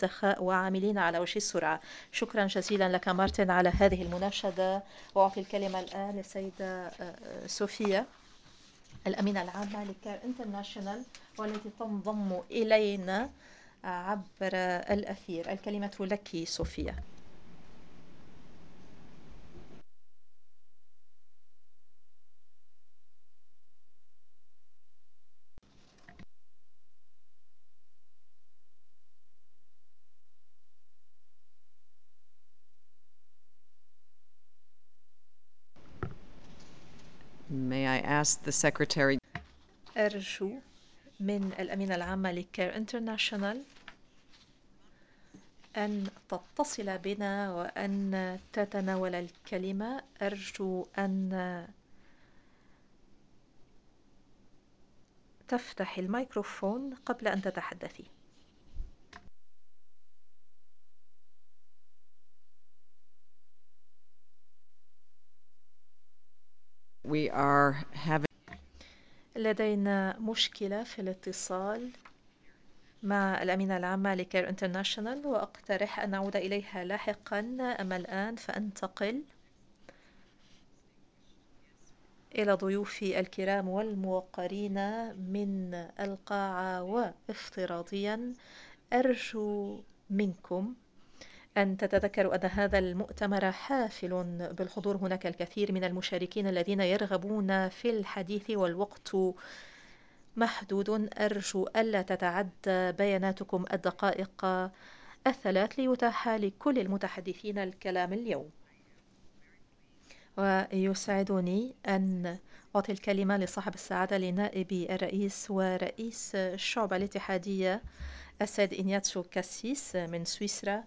السخاء وعاملين على وجه السرعة. شكرا جزيلا لك مارتن على هذه المناشدة. وأعطي الكلمة الآن للسيدة صوفيا، الأمينة العامة لكير انترناشونال، والتي تنضم إلينا عبر الأثير. الكلمة لك صوفيا. May I ask the Secretary? أرجو من الأمينة العامة لكير انترناشونال أن تتصل بنا وأن تتناول الكلمة. أرجو أن تفتح الميكروفون قبل أن تتحدثي. We are having لدينا مشكلة في الاتصال مع الأمينة العامة لكير انترناشونال، وأقترح أن نعود إليها لاحقا. أما الآن فأنتقل إلى ضيوفي الكرام والموقرين من القاعة. وافتراضيا أرجو منكم أن تتذكروا أن هذا المؤتمر حافل بالحضور. هناك الكثير من المشاركين الذين يرغبون في الحديث والوقت محدود. أرجو ألا تتعدى بياناتكم الدقائق الثلاث ليتاح لكل المتحدثين الكلام اليوم. ويسعدني أن أعطي الكلمة لصاحب السعادة لنائب الرئيس ورئيس الشعب الاتحادية السيد إنياتسو كاسيس من سويسرا،